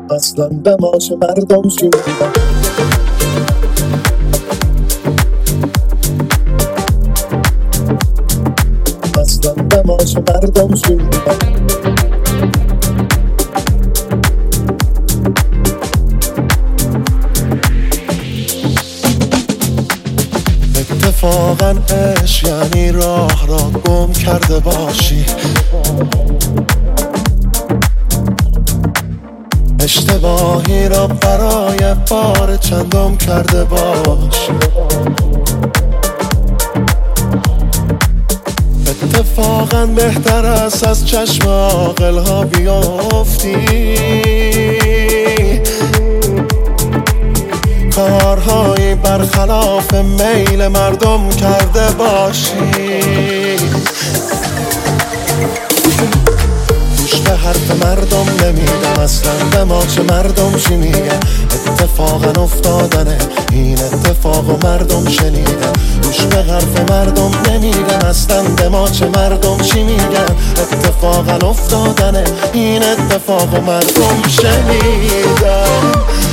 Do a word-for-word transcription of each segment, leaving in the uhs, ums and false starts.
اصلا به ما چه مردم چی میگن. اصلا به ما چه مردم چی میگن. اتفاقا عشق یعنی راه را گم کرده باشی، اشتباهی را برای بار چندم کرده باشی. اتفاقا بهتر است از چشم عاقل ها بیافتی، کارهایی برخلاف میل مردم کرده باشی. گوش به حرف مردم نمیدم، اصلا به ما چه مردم چی میگن. اتفاقا افتادنه این اتفاق و مردم شنیدن. گوش به حرف مردم نمیدم، اصلا به ما چه مردم چی میگن. اتفاقا افتادنه این اتفاق و مردم شنیدن.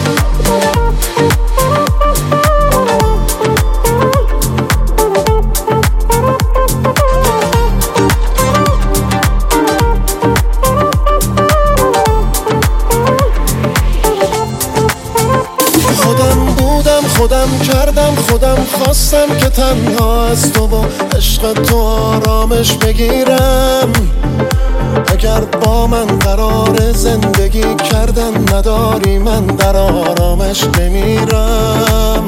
خودم کردم خودم خواستم که تنها از تو با عشق تو آرامش بگیرم. اگر با من قرار زندگی کردن نداری من در آرامش بمیرم.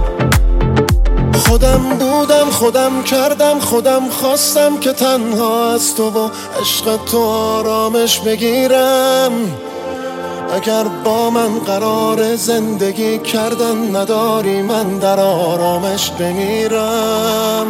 خودم بودم خودم کردم خودم خواستم که تنها از تو با عشق تو آرامش بگیرم. اگر با من قرار زندگی کردن نداری من در آرامش بمیرم.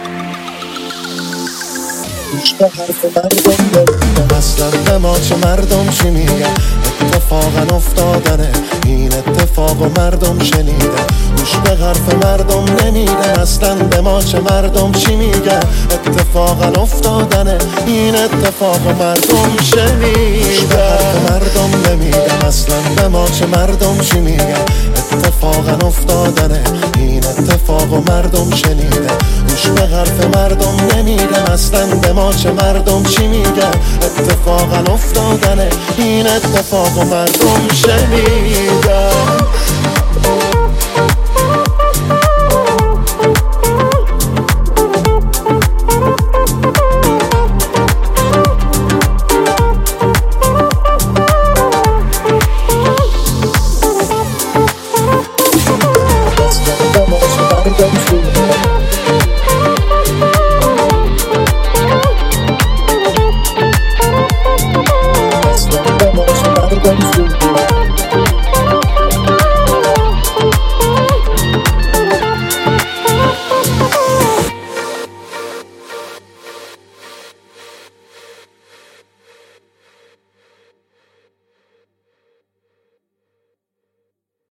گوش به حرف مردم نمیدم، اصلا به ما چه مردم چی میگن. اتفاقا افتادنه این اتفاق و مردم شنیدن. گوش به حرف مردم نمیدم، اصلا به ما چه مردم چی میگن. اتفاقا افتادنه این اتفاق و مردم شنیدن. گوش به حرف مردم نمیدم، اصلا به ما چه مردم چی میگن. اتفاقا افتادنه این اتفاق و مردم شنیدن. گوش به حرف مردم نمیدم، اصلا به ما چه مردم چی میگن. اتفاقا افتادنه این اتفاق و مردم شنیدن.